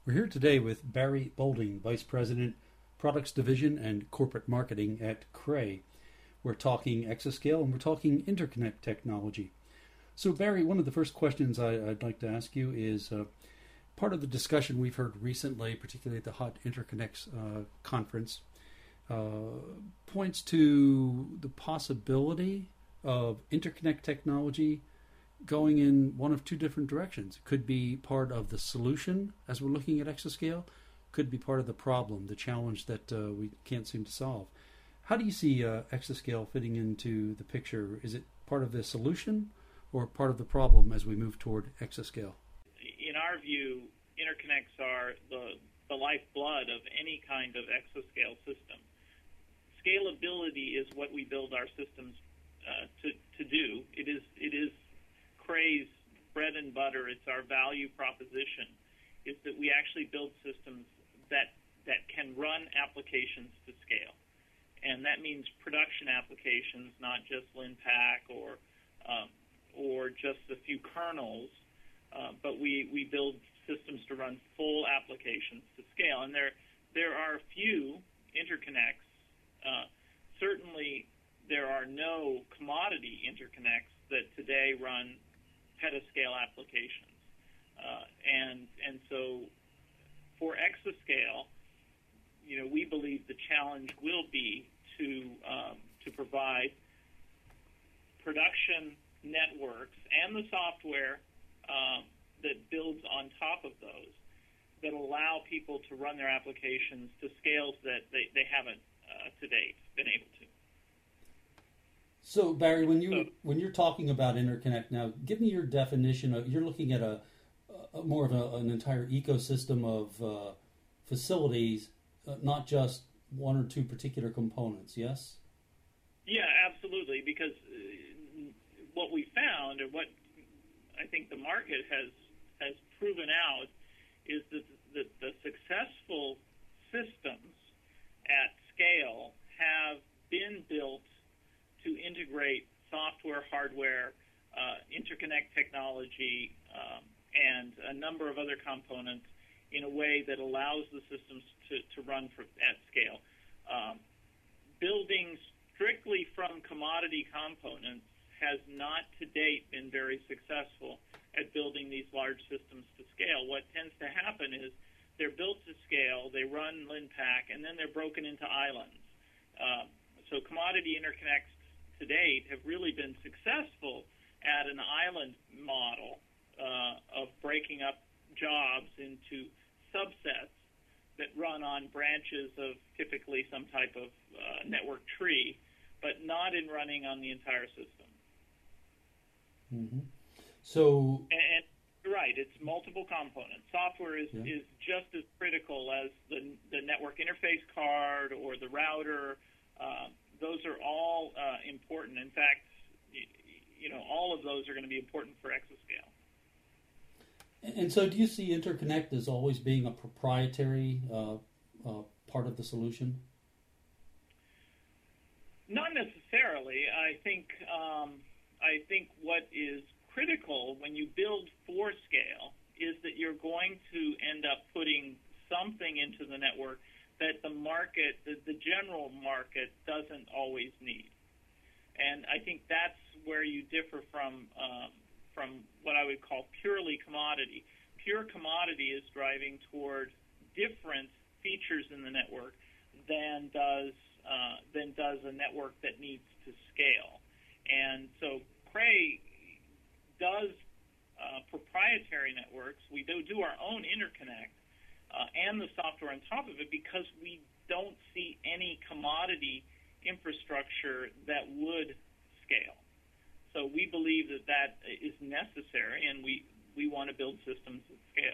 We're here today with Barry Bolding, Vice President, Products Division and Corporate Marketing at Cray. We're talking exascale and we're talking interconnect technology. So Barry, one of the first questions I'd like to ask you is part of the discussion we've heard recently, particularly at the Hot Interconnects conference, points to the possibility of interconnect technology going in one of two different directions. It could be part of the solution as we're looking at exascale, could be part of the problem, the challenge that we can't seem to solve. How do you see exascale fitting into the picture? Is it part of the solution or part of the problem as we move toward exascale? In our view, interconnects are the lifeblood of any kind of exascale system. Scalability is what we build our systems to do. It is Cray's bread and butter. It's our value proposition, is that we actually build systems that can run applications to scale. And that means production applications, not just LINPACK or just a few kernels, but we build systems to run full applications to scale. And there are a few interconnects. Certainly, there are no commodity interconnects that today run petascale applications. And so for exascale, we believe the challenge will be to provide production networks and the software that builds on top of those that allow people to run their applications to scales that they haven't to date been able to. So Barry, when you're talking about interconnect now, give me your definition of. You're looking at a more of an entire ecosystem of facilities, not just one or two particular components. Yes. Yeah, absolutely. Because what we found, and what I think the market has proven out, is that the successful systems at scale have been built to integrate software, hardware, interconnect technology, and a number of other components in a way that allows the systems to run at scale. Building strictly from commodity components has not to date been very successful at building these large systems to scale. What tends to happen is they're built to scale, they run LINPACK, and then they're broken into islands. So commodity interconnects to date have really been successful at an island model of breaking up jobs into subsets that run on branches of typically some type of network tree, but not in running on the entire system. Mm-hmm. So, and you're right, it's multiple components. Software is just as critical as the network interface card or the router. Those are all important. In fact, all of those are going to be important for exascale. And so do you see interconnect as always being a proprietary part of the solution? Not necessarily. I think what is critical when you build for scale is that you're going to end up putting something into the network that the market, the general market, doesn't always need. And I think that's where you differ from what I would call purely commodity. Pure commodity is driving toward different features in the network than does a network that needs to scale. And so Cray does proprietary networks. We do our own interconnect and the software on top of it because we don't see any commodity infrastructure that would scale. So we believe that is necessary, and we want to build systems at scale.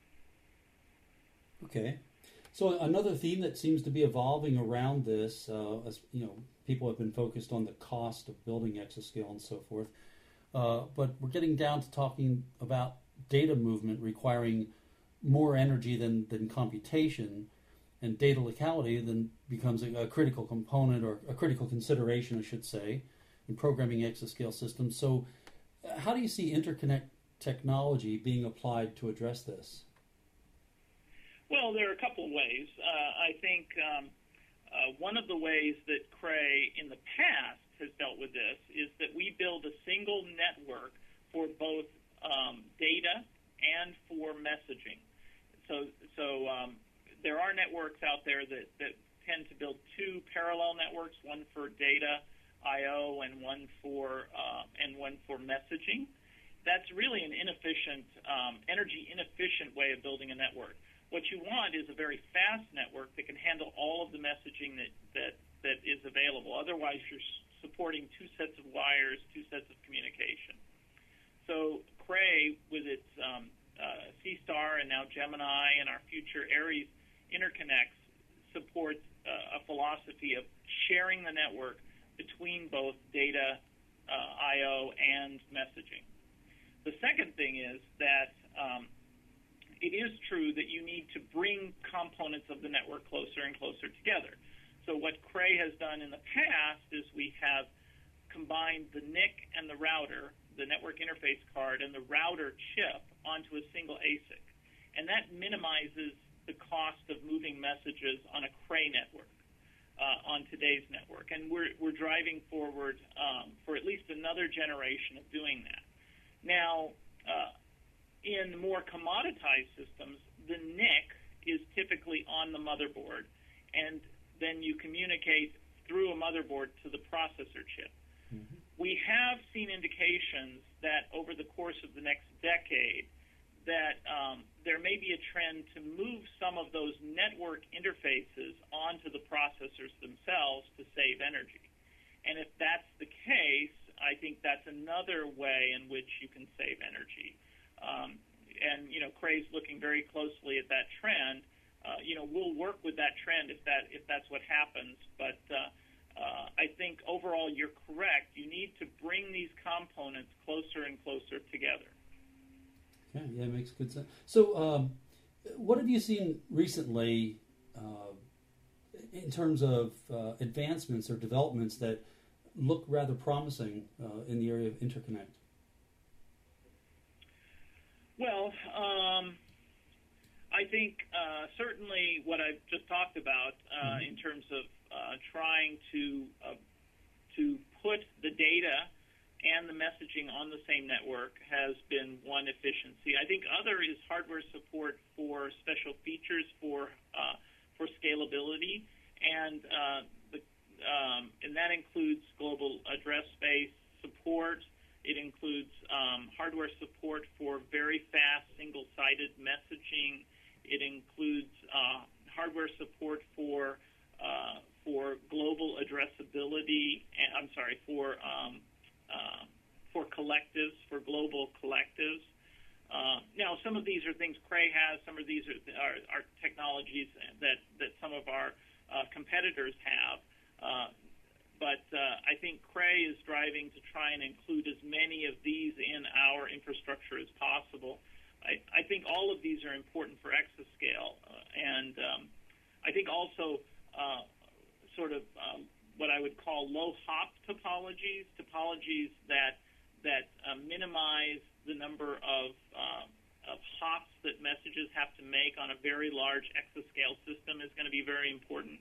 Okay. So another theme that seems to be evolving around this, as people have been focused on the cost of building exascale and so forth, but we're getting down to talking about data movement requiring more energy than computation, and data locality then becomes a critical component or a critical consideration, I should say, in programming exascale systems. So how do you see interconnect technology being applied to address this? Well, there are a couple of ways. I think one of the ways that Cray in the past has dealt with this is that we build a single network for both data and for messaging. So there are networks out there that tend to build two parallel networks, one for data I/O and one for messaging. That's really an inefficient, energy inefficient way of building a network. What you want is a very fast network that can handle all of the messaging that is available. Otherwise, you're supporting two sets of wires, two sets of communication. So Cray, with its C-Star and now Gemini and our future Aries interconnects, supports a philosophy of sharing the network between both data, I/O, and messaging. The second thing is that it is true that you need to bring components of the network closer and closer together. So what Cray has done in the past is we have combined the NIC and the router, the network interface card, and the router chip onto a single ASIC. And that minimizes the cost of moving messages on a Cray network, on today's network. And we're driving forward for at least another generation of doing that. Now, in more commoditized systems, the NIC is typically on the motherboard, and then you communicate through a motherboard to the processor chip. Mm-hmm. We have seen indications that over the course of the next decade that there may be a trend to move some of those network interfaces onto the processors themselves to save energy. And if that's the case, I think that's another way in which you can save energy. And Cray's looking very closely at that trend. We'll work with that trend if that's what happens. But I think overall you're correct. You need to bring these components closer and closer together. Okay, yeah, it makes good sense. So, what have you seen recently in terms of advancements or developments that look rather promising in the area of interconnect? Well, I think certainly what I've just talked about in terms of trying to put the data and the messaging on the same network has been one efficiency. I think other is hardware support for special features for scalability, and that includes global address space support. It includes hardware support for very fast single-sided messaging. It includes hardware support for global addressability. For collectives, for global collectives. Now, some of these are things Cray has. Some of these are technologies that some of our competitors have. But I think Cray is driving to try and include as many of these in our infrastructure as possible. I think all of these are important for exascale. And I think also what I would call low-hop topologies that minimize the number of hops that messages have to make on a very large exascale system is going to be very important.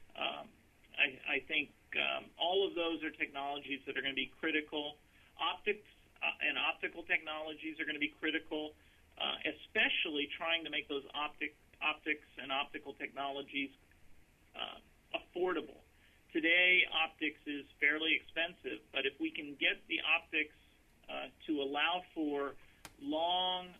I think all of those are technologies that are going to be critical. Optics and optical technologies are going to be critical, especially trying to make those optics and optical technologies affordable. Today, optics is fairly expensive, but if we can get the optics to allow for long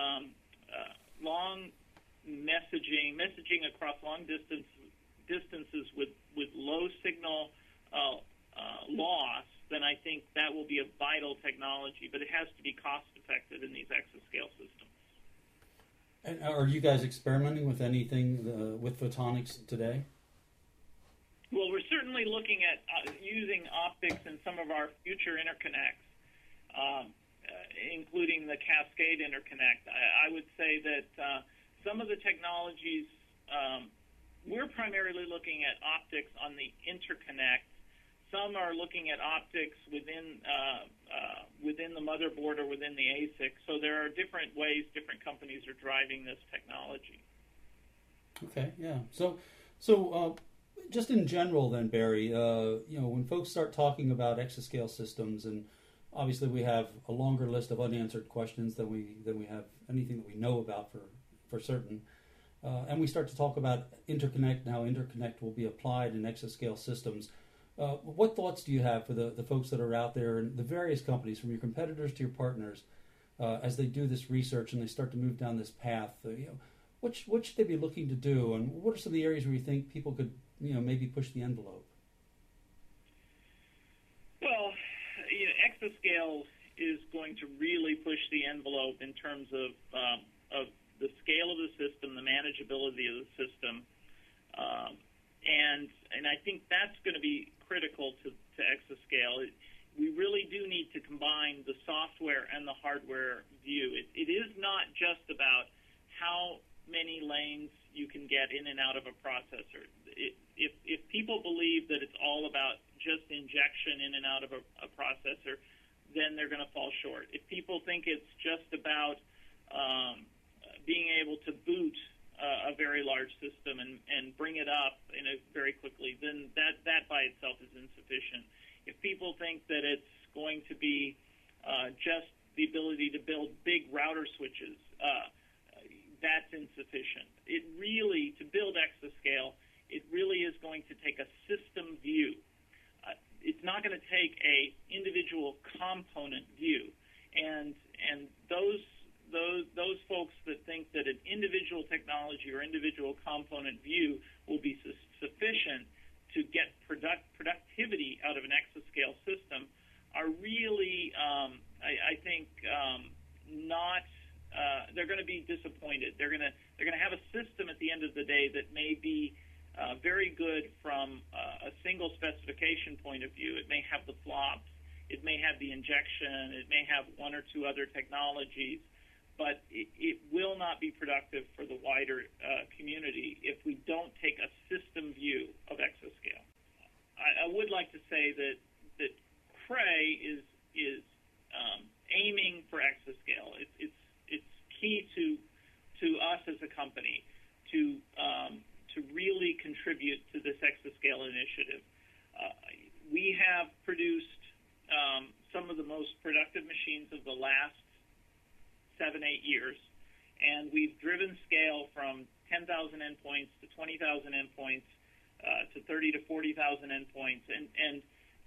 messaging across long distances with low signal loss, then I think that will be a vital technology. But it has to be cost effective in these exascale systems. And are you guys experimenting with anything with photonics today? Well, we're certainly looking at using optics in some of our future interconnects, including the Cascade interconnect. I would say that some of the technologies, we're primarily looking at optics on the interconnect. Some are looking at optics within the motherboard or within the ASIC. So there are different ways different companies are driving this technology. Okay, yeah. So just in general, then, Barry, when folks start talking about exascale systems, and obviously we have a longer list of unanswered questions than we have anything that we know about for certain, and we start to talk about interconnect and how interconnect will be applied in exascale systems. What thoughts do you have for the folks that are out there and the various companies, from your competitors to your partners, as they do this research and they start to move down this path? What should they be looking to do, and what are some of the areas where you think people could, maybe push the envelope? Well, exascale is going to really push the envelope in terms of the scale of the system, the manageability of the system, and I think that's going to be critical to exascale. We really do need to combine the software and the hardware view. It is not just about how many lanes you can get in and out of a processor. If people believe that it's all about just injection in and out of a processor, then they're going to fall short. If people think it's just about being able to boot a very large system and bring it up very quickly, then that by itself is insufficient. If people think that it's going to be just the ability to build big router switches, that's insufficient. To build exascale, it really is going to take a system view. It's not going to take a individual component view, and those folks that think that an individual technology or individual component view will be sufficient to get productivity out of an exascale system are really, I think, not. They're going to be disappointed. They're going to have a system at the end of the day that may be very good from a single specification point of view. It may have the flops, it may have the injection, it may have one or two other technologies, but it will not be productive for the wider community if we don't take a system view of exascale. I would like to say that Cray is aiming for exascale. It's key to us as a company to really contribute to this exascale initiative. We have produced some of the most productive machines of the last 7-8 years, and we've driven scale from 10,000 endpoints to 20,000 endpoints to 30 to 40,000 endpoints, and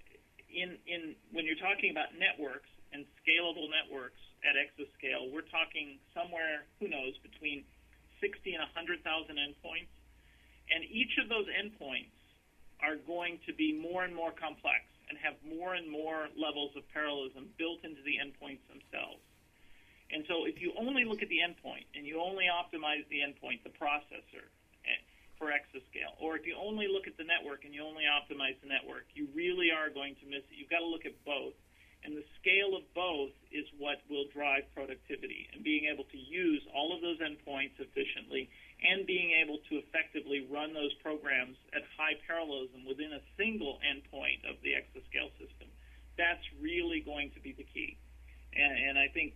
when you're talking about networks and scalable networks at exascale, we're talking somewhere, who knows, between 60 and 100,000 endpoints. And each of those endpoints are going to be more and more complex and have more and more levels of parallelism built into the endpoints themselves. And so if you only look at the endpoint and you only optimize the endpoint, the processor, for exascale, or if you only look at the network and you only optimize the network, you really are going to miss it. You've got to look at both. And the scale of both is what will drive productivity, and being able to use all of those endpoints efficiently and being able to effectively run those programs at high parallelism within a single endpoint of the exascale system. That's really going to be the key. And I think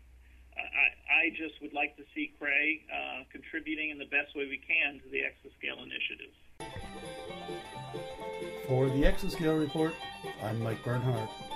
I just would like to see Cray contributing in the best way we can to the exascale initiatives. For the Exascale Report, I'm Mike Bernhardt.